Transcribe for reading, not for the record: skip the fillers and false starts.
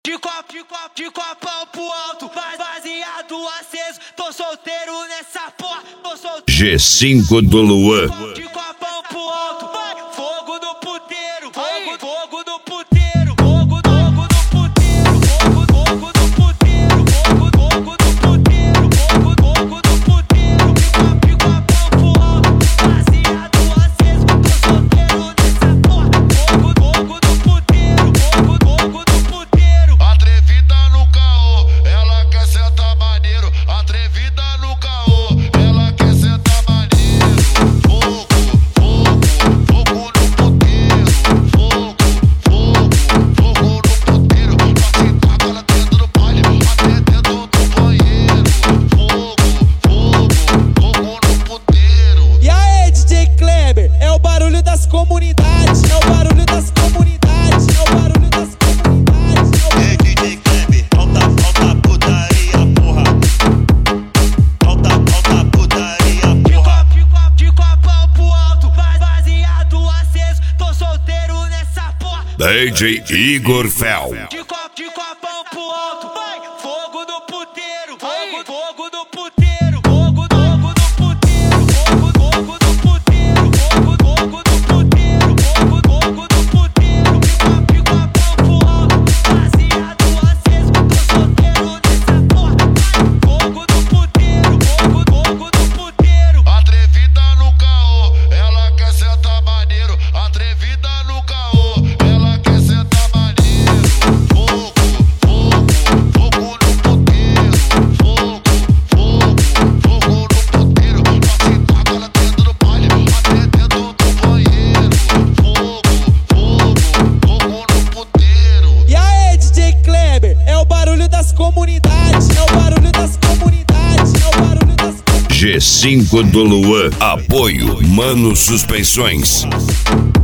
de copão pro alto, baseado aceso, tô solteiro nessa porra, tô solteiro. G5 do Luan. De copão pro alto, fogo do puteiro, fogo do puteiro, fogo do puteiro, fogo do puteiro, fogo do puteiro, fogo do puteiro. De copão pro alto, baseado aceso, tô solteiro nessa porra, fogo do puteiro, fogo do puteiro. Atrevida no caô, ela quer sentar maneiro. Atrevida no caô, ela quer sentar maneiro. Fogo, fogo, fogo no puteiro. Fogo, fogo, fogo no puteiro. Pra sentar ela dentro do baile, até dentro do banheiro. Fogo, fogo, fogo no puteiro. E aí, DJ Kleber, é o barulho das comunidades, é o barulho das comunidades, é o barulho das comunidades. Ei, DJ Kleber, alta putaria, porra. Alta putaria, porra. De copão pro alto, baseado aceso, tô solteiro nessa porra. DJ Igor Fel. De copão pro alto, fogo do puteiro, fogo do puteiro, fogo do puteiro, fogo do puteiro, fogo do puteiro, fogo do puteiro. De copão pro alto, baseado aceso, tô solteiro nessa porra. Fogo do puteiro, fogo do puteiro. Atrevida no caô, ela quer sentar maneiro. Atrevida no caô, ela quer sentar maneiro. Fogo, fogo, fogo no puteiro. Fogo, fogo, fogo no puteiro. Pra sentar ela dentro do baile, até dentro do banheiro. Fogo, fogo, fogo no puteiro. E aí, DJ Kleber, é o barulho das comunidades, é o barulho das comunidades, é o barulho das comunidades. G5 do Luan. Apoio Mano Suspensões.